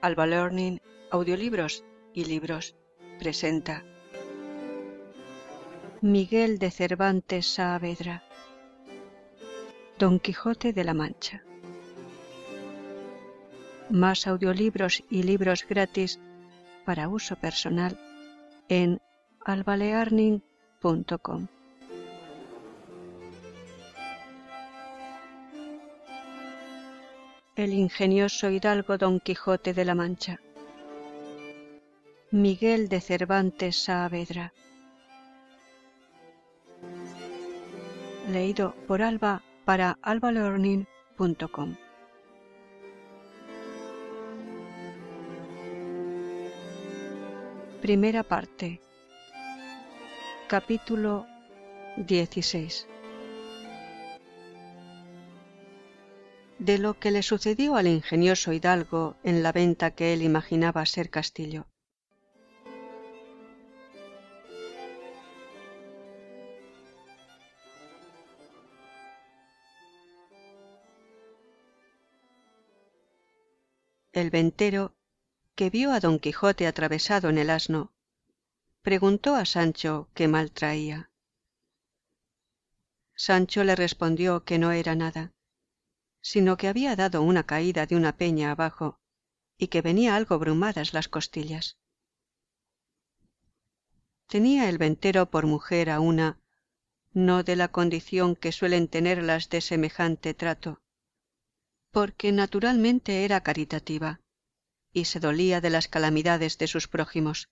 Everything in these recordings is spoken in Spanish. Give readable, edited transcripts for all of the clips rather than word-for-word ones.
Alba Learning, Audiolibros y Libros presenta Miguel de Cervantes Saavedra, Don Quijote de la Mancha. Más audiolibros y libros gratis para uso personal en albalearning.com. El ingenioso hidalgo Don Quijote de la Mancha. Miguel de Cervantes Saavedra. Leído por Alba para albalearning.com. Primera parte. Capítulo 16. De lo que le sucedió al ingenioso hidalgo en la venta que él imaginaba ser castillo. El ventero, que vio a Don Quijote atravesado en el asno, preguntó a Sancho qué mal traía. Sancho le respondió que no era nada, sino que había dado una caída de una peña abajo y que venía algo brumadas las costillas. Tenía el ventero por mujer a una, no de la condición que suelen tenerlas de semejante trato, porque naturalmente era caritativa y se dolía de las calamidades de sus prójimos.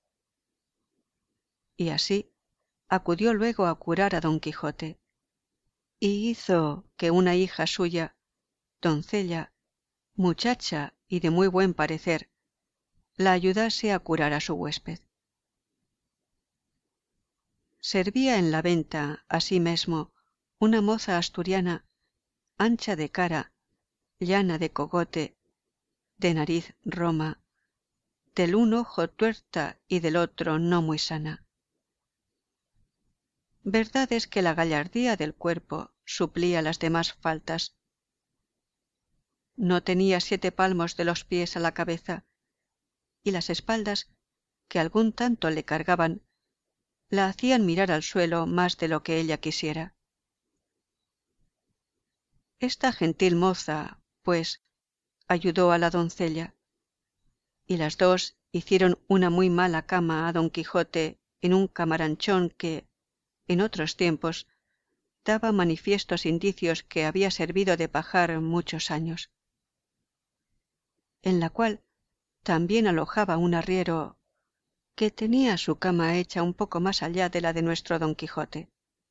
Y así acudió luego a curar a Don Quijote, y hizo que una hija suya, doncella, muchacha y de muy buen parecer, la ayudase a curar a su huésped. Servía en la venta, asimismo, una moza asturiana, ancha de cara, llana de cogote, de nariz roma, del un ojo tuerta y del otro no muy sana. Verdad es que la gallardía del cuerpo suplía las demás faltas. No tenía 7 palmos de los pies a la cabeza, y las espaldas, que algún tanto le cargaban, la hacían mirar al suelo más de lo que ella quisiera. Esta gentil moza, pues, ayudó a la doncella, y las dos hicieron una muy mala cama a Don Quijote en un camaranchón que, en otros tiempos, daba manifiestos indicios que había servido de pajar muchos años, en la cual también alojaba un arriero que tenía su cama hecha un poco más allá de la de nuestro Don Quijote.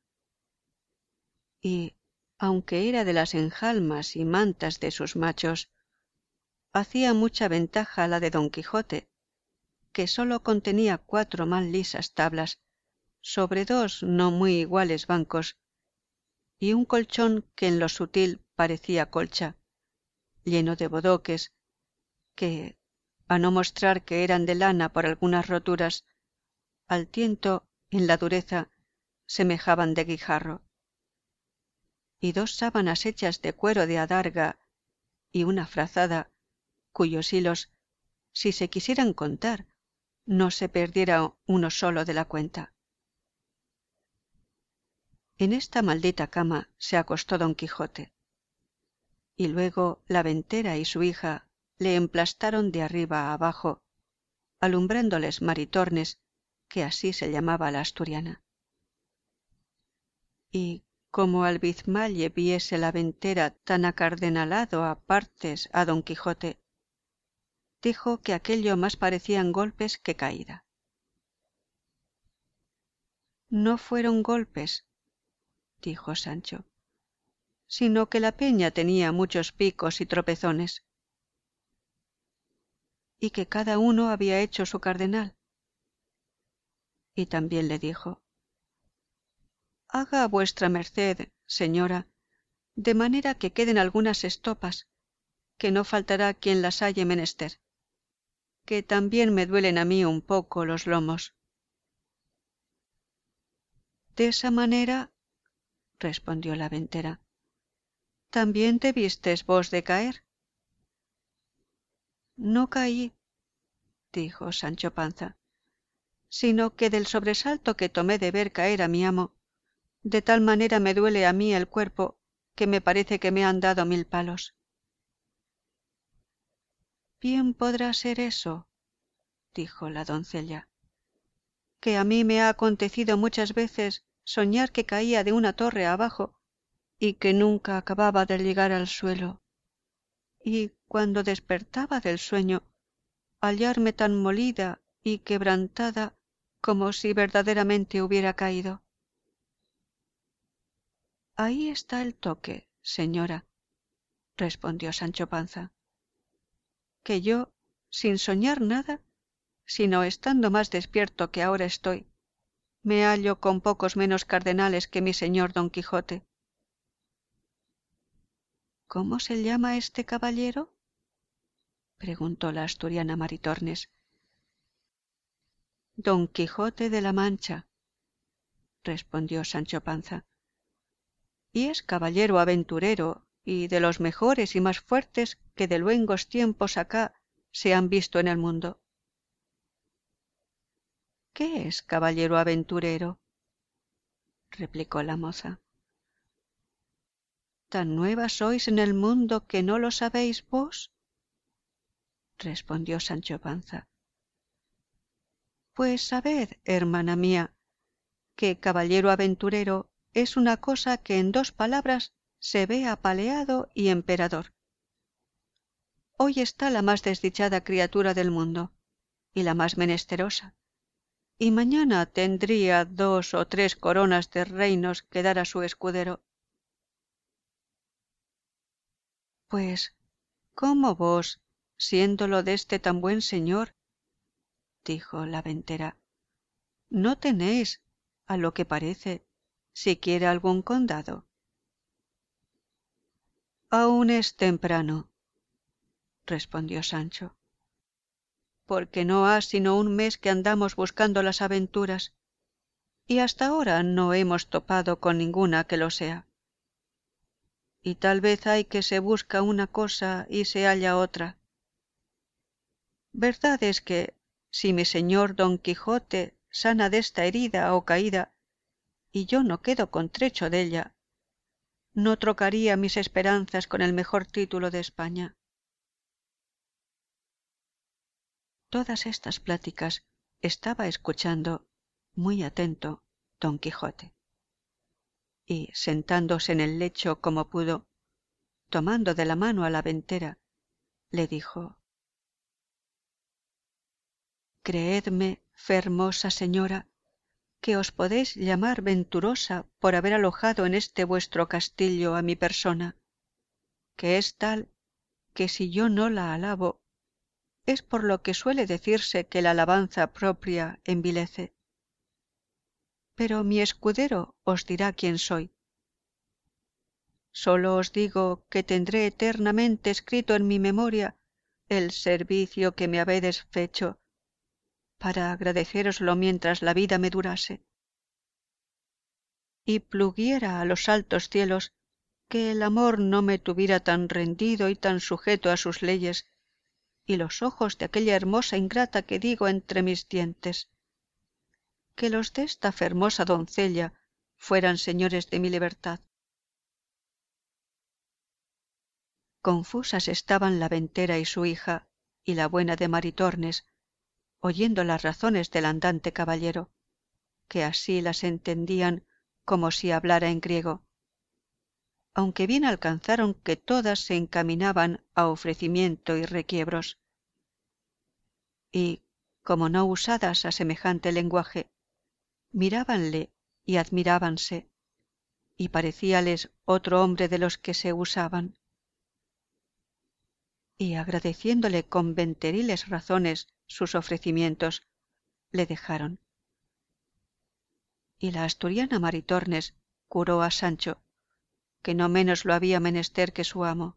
Y, aunque era de las enjalmas y mantas de sus machos, hacía mucha ventaja la de Don Quijote, que sólo contenía 4 mal lisas tablas, sobre 2 no muy iguales bancos, y un colchón que en lo sutil parecía colcha, lleno de bodoques, que, a no mostrar que eran de lana por algunas roturas, al tiento, en la dureza, semejaban de guijarro, y 2 sábanas hechas de cuero de adarga y una frazada, cuyos hilos, si se quisieran contar, no se perdiera uno solo de la cuenta. En esta maldita cama se acostó Don Quijote, y luego la ventera y su hija le emplastaron de arriba a abajo, alumbrándoles maritornes, que así se llamaba la asturiana. Y como Albizmalle viese la ventera tan acardenalado a partes a Don Quijote, dijo que aquello más parecían golpes que caída. No fueron golpes, dijo Sancho, sino que la peña tenía muchos picos y tropezones, y que cada uno había hecho su cardenal. Y también le dijo: haga vuestra merced, señora, de manera que queden algunas estopas, que no faltará quien las halle menester, que también me duelen a mí un poco los lomos. De esa manera, respondió la ventera, ¿también te vistes vos de caer? No caí, dijo Sancho Panza, sino que del sobresalto que tomé de ver caer a mi amo, de tal manera me duele a mí el cuerpo que me parece que me han dado 1000 palos. Bien podrá ser eso, dijo la doncella, que a mí me ha acontecido muchas veces soñar que caía de una torre abajo y que nunca acababa de llegar al suelo, y cuando despertaba del sueño, hallarme tan molida y quebrantada como si verdaderamente hubiera caído. Ahí está el toque, señora, respondió Sancho Panza, que yo, sin soñar nada, sino estando más despierto que ahora estoy, me hallo con pocos menos cardenales que mi señor Don Quijote. ¿Cómo se llama este caballero?, preguntó la asturiana Maritornes. Don Quijote de la Mancha, respondió Sancho Panza, y es caballero aventurero y de los mejores y más fuertes que de luengos tiempos acá se han visto en el mundo. ¿Qué es caballero aventurero?, replicó la moza. ¿Tan nueva sois en el mundo que no lo sabéis vos?, respondió Sancho Panza. Pues sabed, hermana mía, que caballero aventurero es una cosa que en 2 palabras se ve apaleado y emperador. Hoy está la más desdichada criatura del mundo, y la más menesterosa, y mañana tendría 2 o 3 coronas de reinos que dar a su escudero. Pues, ¿cómo vos, siéndolo deste tan buen señor, dijo la ventera, no tenéis, a lo que parece, siquiera algún condado? Aún es temprano, respondió Sancho, porque no ha sino un mes que andamos buscando las aventuras, y hasta ahora no hemos topado con ninguna que lo sea. Y tal vez hay que se busca una cosa y se halla otra. Verdad es que, si mi señor Don Quijote sana desta herida o caída, y yo no quedo contrecho della, no trocaría mis esperanzas con el mejor título de España. Todas estas pláticas estaba escuchando, muy atento, Don Quijote, y sentándose en el lecho como pudo, tomando de la mano a la ventera, le dijo: Creedme, fermosa señora, que os podéis llamar venturosa por haber alojado en este vuestro castillo a mi persona, que es tal que si yo no la alabo, es por lo que suele decirse que la alabanza propia envilece. Pero mi escudero os dirá quién soy. Sólo os digo que tendré eternamente escrito en mi memoria el servicio que me habedes fecho, para agradecéroslo mientras la vida me durase. Y pluguiera a los altos cielos que el amor no me tuviera tan rendido y tan sujeto a sus leyes, y los ojos de aquella hermosa ingrata que digo entre mis dientes, que los de esta fermosa doncella fueran señores de mi libertad. Confusas estaban la ventera y su hija, y la buena de Maritornes, oyendo las razones del andante caballero, que así las entendían como si hablara en griego, aunque bien alcanzaron que todas se encaminaban a ofrecimiento y requiebros. Y, como no usadas a semejante lenguaje, mirábanle y admirábanse, y parecíales otro hombre de los que se usaban. Y agradeciéndole con venteriles razones sus ofrecimientos, le dejaron. Y la asturiana Maritornes curó a Sancho, que no menos lo había menester que su amo.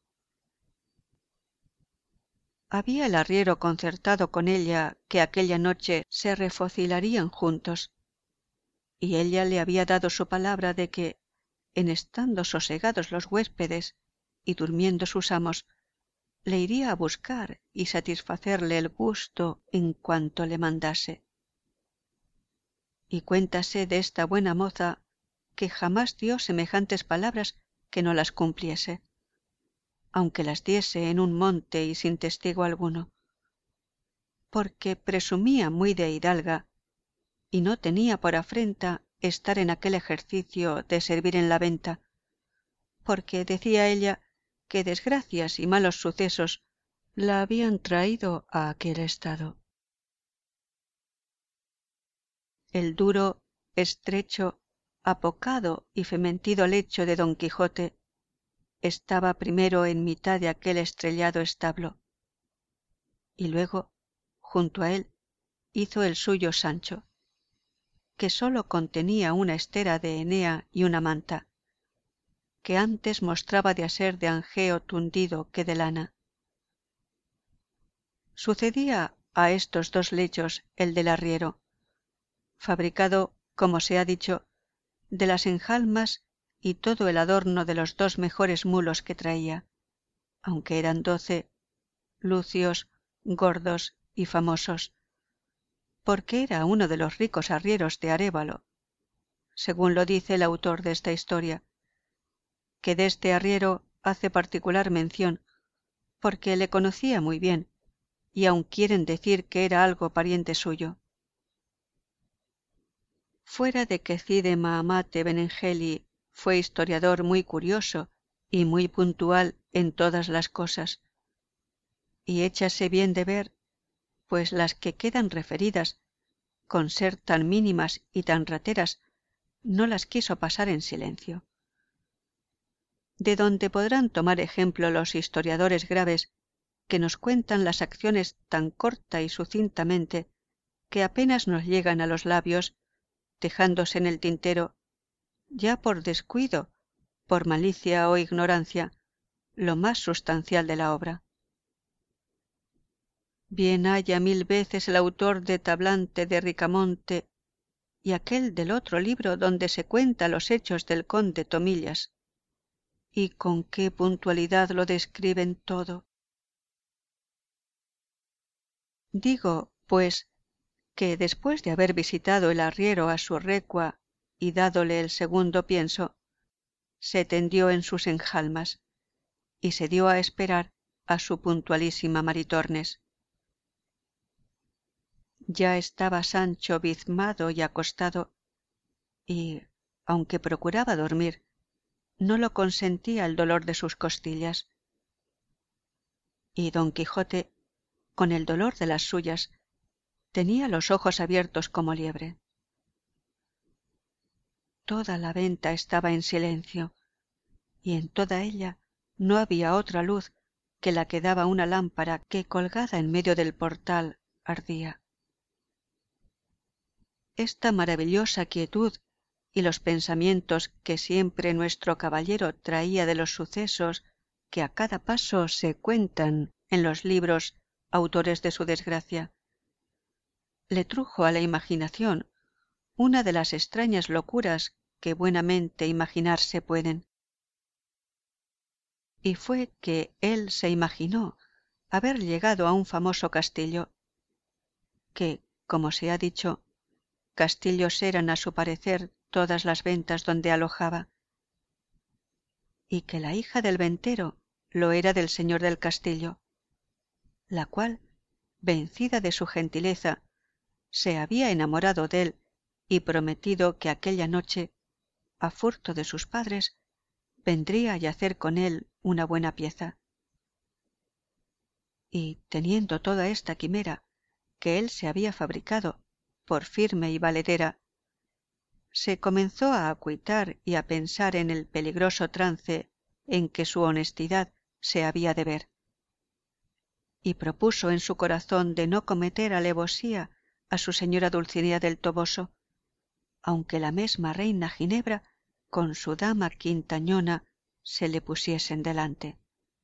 Había el arriero concertado con ella que aquella noche se refocilarían juntos, y ella le había dado su palabra de que, en estando sosegados los huéspedes y durmiendo sus amos, le iría a buscar y satisfacerle el gusto en cuanto le mandase. Y cuéntase de esta buena moza que jamás dio semejantes palabras que no las cumpliese, aunque las diese en un monte y sin testigo alguno, porque presumía muy de hidalga y no tenía por afrenta estar en aquel ejercicio de servir en la venta, porque decía ella que desgracias y malos sucesos la habían traído a aquel estado. El duro, estrecho, apocado y fementido lecho de don Quijote estaba primero en mitad de aquel estrellado establo, y luego, junto a él, hizo el suyo Sancho, que sólo contenía una estera de Enea y una manta, que antes mostraba de aser de angeo tundido que de lana. Sucedía a estos dos lechos el del arriero, fabricado, como se ha dicho, de las enjalmas y todo el adorno de los dos mejores mulos que traía, aunque eran 12, lucios, gordos y famosos, porque era uno de los ricos arrieros de Arévalo, según lo dice el autor de esta historia, que de este arriero hace particular mención, porque le conocía muy bien, y aun quieren decir que era algo pariente suyo. Fuera de que Cide Mahamate Benengeli fue historiador muy curioso y muy puntual en todas las cosas, y échase bien de ver, pues las que quedan referidas, con ser tan mínimas y tan rateras, no las quiso pasar en silencio. De donde podrán tomar ejemplo los historiadores graves que nos cuentan las acciones tan corta y sucintamente que apenas nos llegan a los labios, dejándose en el tintero, ya por descuido, por malicia o ignorancia, lo más sustancial de la obra. Bien haya 1000 veces el autor de Tablante de Ricamonte y aquel del otro libro donde se cuenta los hechos del conde Tomillas, y con qué puntualidad lo describen todo. Digo, pues, que después de haber visitado el arriero a su recua y dádole el segundo pienso, se tendió en sus enjalmas y se dio a esperar a su puntualísima Maritornes. Ya estaba Sancho bizmado y acostado, y, aunque procuraba dormir, no lo consentía el dolor de sus costillas. Y don Quijote, con el dolor de las suyas, tenía los ojos abiertos como liebre. Toda la venta estaba en silencio, y en toda ella no había otra luz que la que daba una lámpara que, colgada en medio del portal, ardía. Esta maravillosa quietud y los pensamientos que siempre nuestro caballero traía de los sucesos que a cada paso se cuentan en los libros autores de su desgracia, le trujo a la imaginación una de las extrañas locuras que buenamente imaginarse pueden. Y fue que él se imaginó haber llegado a un famoso castillo, que, como se ha dicho, castillos eran a su parecer todas las ventas donde alojaba, y que la hija del ventero lo era del señor del castillo, la cual, vencida de su gentileza, se había enamorado de él y prometido que aquella noche, a furto de sus padres, vendría a yacer con él una buena pieza. Y teniendo toda esta quimera que él se había fabricado por firme y valedera, se comenzó a acuitar y a pensar en el peligroso trance en que su honestidad se había de ver, y propuso en su corazón de no cometer alevosía a su señora Dulcinea del Toboso, aunque la mesma reina Ginebra con su dama Quintañona se le pusiesen delante.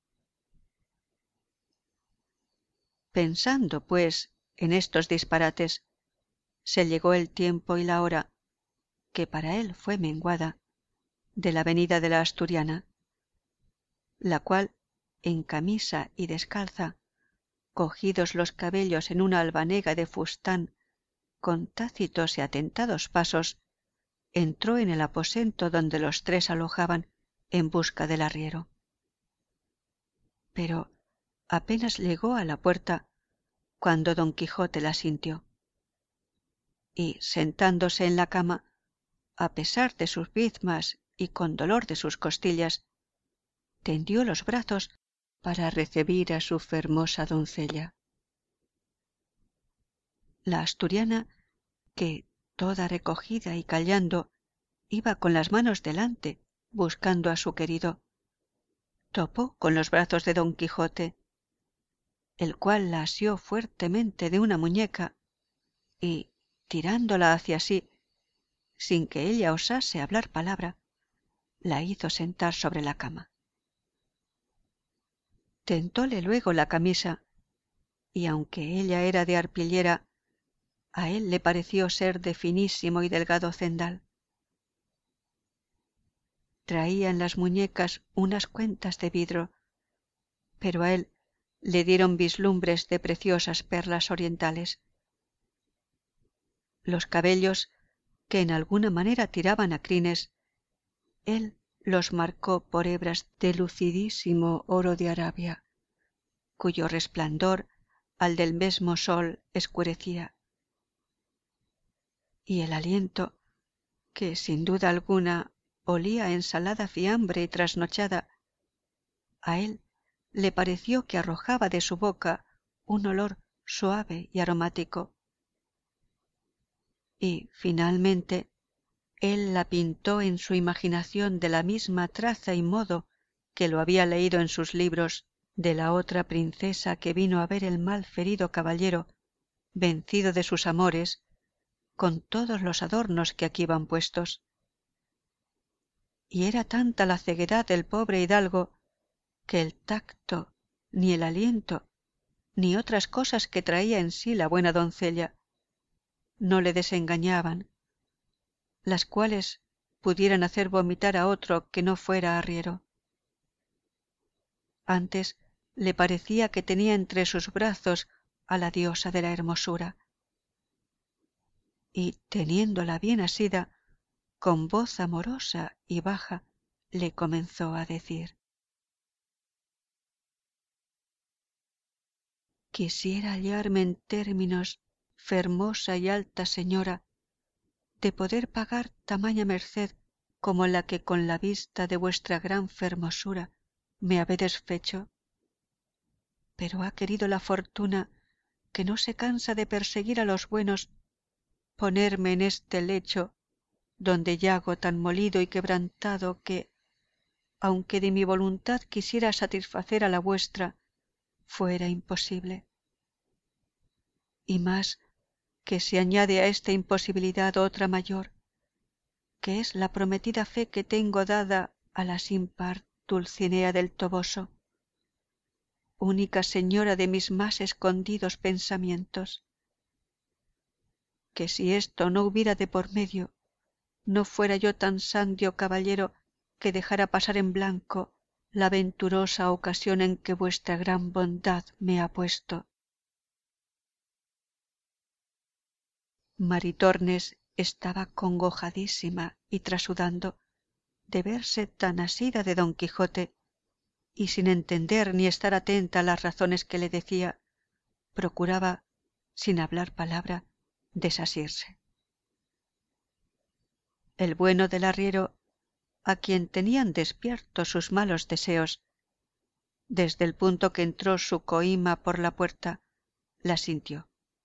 Pensando, pues, en estos disparates, se llegó el tiempo y la hora, que para él fue menguada, de la venida de la asturiana, la cual, en camisa y descalza, cogidos los cabellos en una albanega de fustán, con tácitos y atentados pasos, entró en el aposento donde los tres alojaban en busca del arriero. Pero apenas llegó a la puerta cuando don Quijote la sintió, y sentándose en la cama, a pesar de sus bizmas y con dolor de sus costillas, tendió los brazos para recebir a su fermosa doncella. La asturiana, que, toda recogida y callando, iba con las manos delante buscando a su querido, topó con los brazos de don Quijote, el cual la asió fuertemente de una muñeca y, tirándola hacia sí, sin que ella osase hablar palabra, la hizo sentar sobre la cama. Tentóle luego la camisa, y aunque ella era de arpillera, a él le pareció ser de finísimo y delgado cendal. Traía en las muñecas unas cuentas de vidro, pero a él le dieron vislumbres de preciosas perlas orientales. Los cabellos, que en alguna manera tiraban a crines, él los marcó por hebras de lucidísimo oro de Arabia, cuyo resplandor al del mesmo sol escurecía. Y el aliento, que sin duda alguna olía a ensalada fiambre y trasnochada, a él le pareció que arrojaba de su boca un olor suave y aromático. Y finalmente él la pintó en su imaginación de la misma traza y modo que lo había leído en sus libros de la otra princesa que vino a ver el mal ferido caballero, vencido de sus amores, con todos los adornos que aquí van puestos. Y era tanta la ceguedad del pobre hidalgo que el tacto, ni el aliento, ni otras cosas que traía en sí la buena doncella, no le desengañaban, las cuales pudieran hacer vomitar a otro que no fuera arriero. Antes le parecía que tenía entre sus brazos a la diosa de la hermosura, y teniéndola bien asida, con voz amorosa y baja le comenzó a decir: quisiera hallarme en términos, fermosa y alta señora, de poder pagar tamaña merced como la que con la vista de vuestra gran fermosura me habedes fecho. Pero ha querido la fortuna, que no se cansa de perseguir a los buenos, ponerme en este lecho, donde yago tan molido y quebrantado que, aunque de mi voluntad quisiera satisfacer a la vuestra, fuera imposible. Y más, que se añade a esta imposibilidad otra mayor, que es la prometida fe que tengo dada a la sin par Dulcinea del Toboso, única señora de mis más escondidos pensamientos, que si esto no hubiera de por medio, no fuera yo tan sandio caballero que dejara pasar en blanco la venturosa ocasión en que vuestra gran bondad me ha puesto. Maritornes estaba congojadísima y trasudando de verse tan asida de don Quijote, y sin entender ni estar atenta a las razones que le decía, procuraba, sin hablar palabra, desasirse. El bueno del arriero, a quien tenían despiertos sus malos deseos, desde el punto que entró su coima por la puerta, la sintió.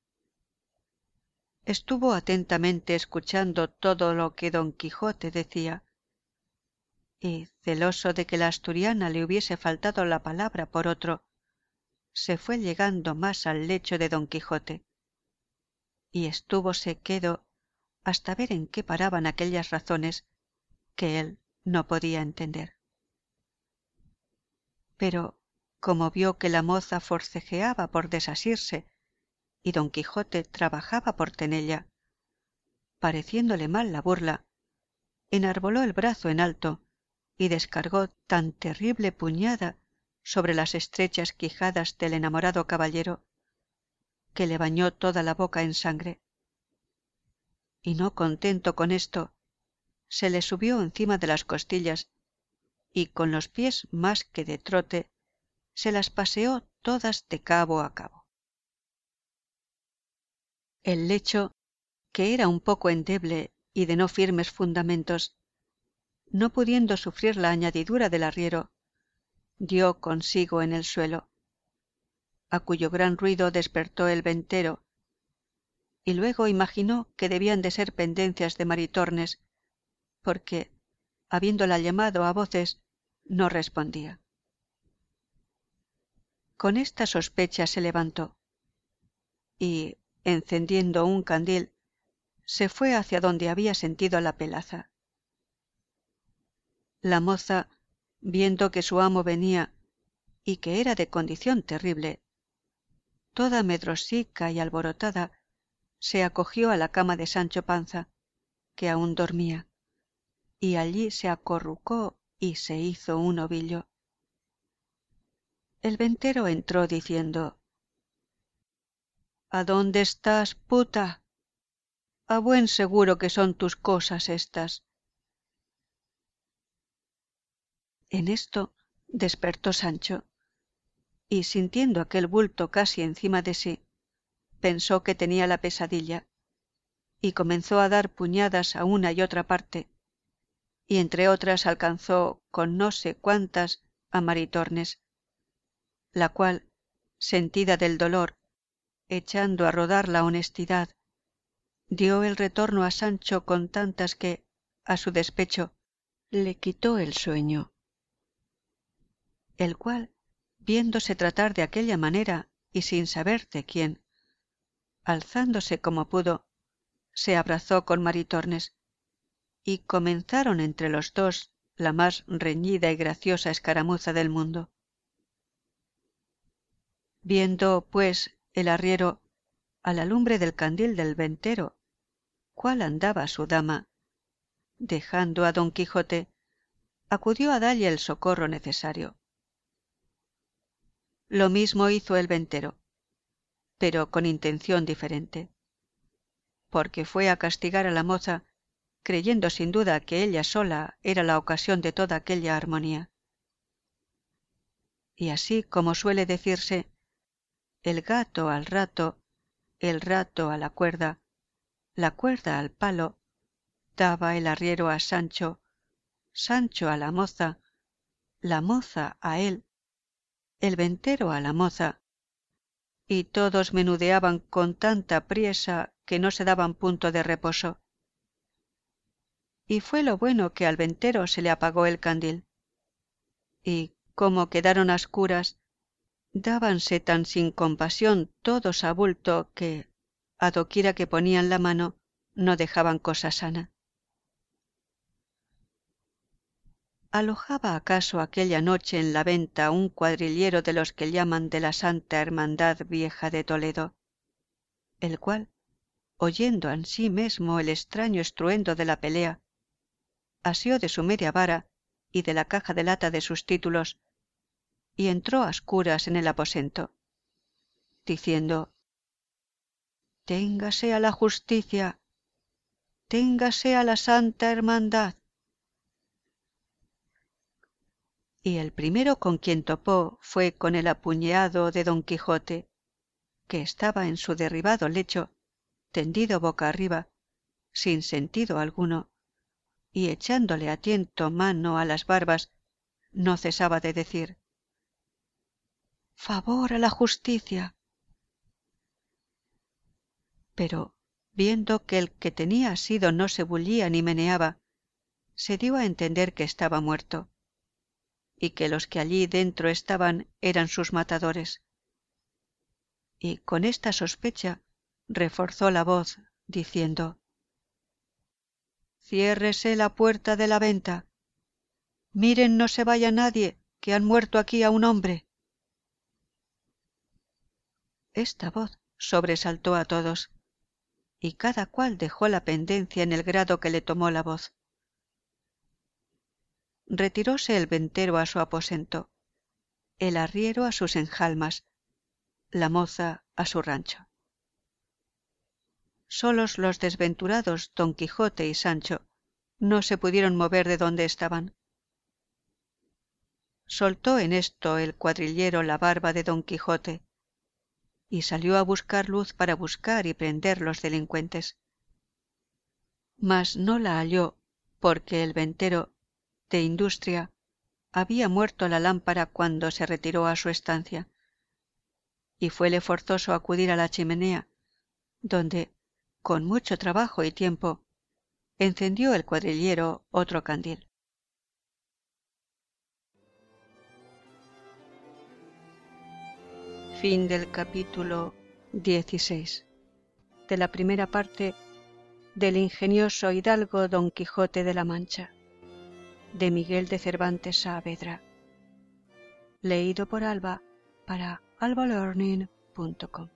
Estuvo atentamente escuchando todo lo que don Quijote decía, y, celoso de que la asturiana le hubiese faltado la palabra por otro, se fue llegando más al lecho de don Quijote, y estúvose quedo hasta ver en qué paraban aquellas razones que él no podía entender. Pero, como vio que la moza forcejeaba por desasirse y don Quijote trabajaba por tenella, pareciéndole mal la burla, enarboló el brazo en alto y descargó tan terrible puñada sobre las estrechas quijadas del enamorado caballero, que le bañó toda la boca en sangre. Y no contento con esto, se le subió encima de las costillas y con los pies más que de trote se las paseó todas de cabo a cabo. El lecho, que era un poco endeble y de no firmes fundamentos, no pudiendo sufrir la añadidura del arriero, dio consigo en el suelo, a cuyo gran ruido despertó el ventero, y luego imaginó que debían de ser pendencias de Maritornes, porque, habiéndola llamado a voces, no respondía. Con esta sospecha se levantó, y, encendiendo un candil, se fue hacia donde había sentido la pelaza. La moza, viendo que su amo venía y que era de condición terrible, toda medrosica y alborotada, se acogió a la cama de Sancho Panza, que aún dormía, y allí se acurrucó y se hizo un ovillo. El ventero entró diciendo: ¿A dónde estás, puta? A buen seguro que son tus cosas estas. En esto despertó Sancho, y sintiendo aquel bulto casi encima de sí, pensó que tenía la pesadilla, y comenzó a dar puñadas a una y otra parte, y entre otras alcanzó con no sé cuántas a Maritornes, la cual, sentida del dolor, echando a rodar la honestidad, dio el retorno a Sancho con tantas que, a su despecho, le quitó el sueño, el cual, viéndose tratar de aquella manera y sin saber de quién, alzándose como pudo, se abrazó con Maritornes, y comenzaron entre los dos la más reñida y graciosa escaramuza del mundo. Viendo, pues, el arriero, a la lumbre del candil del ventero, cuál andaba su dama, dejando a don Quijote, acudió a dalle el socorro necesario. Lo mismo hizo el ventero, pero con intención diferente, porque fue a castigar a la moza, creyendo sin duda que ella sola era la ocasión de toda aquella armonía. Y así como suele decirse, el gato al rato, el rato a la cuerda al palo, daba el arriero a Sancho, Sancho a la moza a él, el ventero a la moza, y todos menudeaban con tanta priesa que no se daban punto de reposo. Y fue lo bueno que al ventero se le apagó el candil, y como quedaron a escuras, dábanse tan sin compasión todos a bulto que, a doquiera que ponían la mano, no dejaban cosa sana. ¿Alojaba acaso aquella noche en la venta un cuadrillero de los que llaman de la Santa Hermandad Vieja de Toledo, el cual, oyendo ansí mesmo el extraño estruendo de la pelea, asió de su media vara y de la caja de lata de sus títulos, y entró a escuras en el aposento, diciendo: Téngase a la justicia, téngase a la Santa Hermandad. Y el primero con quien topó fue con el apuñeado de don Quijote, que estaba en su derribado lecho, tendido boca arriba, sin sentido alguno, y echándole a tiento mano a las barbas, no cesaba de decir: favor a la justicia. Pero, viendo que el que tenía asido no se bullía ni meneaba, se dio a entender que estaba muerto, y que los que allí dentro estaban eran sus matadores. Y con esta sospecha reforzó la voz, diciendo: ciérrese la puerta de la venta. Miren no se vaya nadie, que han muerto aquí a un hombre. Esta voz sobresaltó a todos, y cada cual dejó la pendencia en el grado que le tomó la voz. Retiróse el ventero a su aposento, el arriero a sus enjalmas, la moza a su rancho. Solos los desventurados Don Quijote y Sancho no se pudieron mover de donde estaban. Soltó en esto el cuadrillero la barba de Don Quijote y salió a buscar luz para buscar y prender los delincuentes. Mas no la halló, porque el ventero, de industria, había muerto la lámpara cuando se retiró a su estancia, y fuele forzoso acudir a la chimenea, donde, con mucho trabajo y tiempo, encendió el cuadrillero otro candil. Fin del capítulo 16 de la primera parte del ingenioso hidalgo Don Quijote de la Mancha, de Miguel de Cervantes Saavedra, leído por Alba para albalearning.com.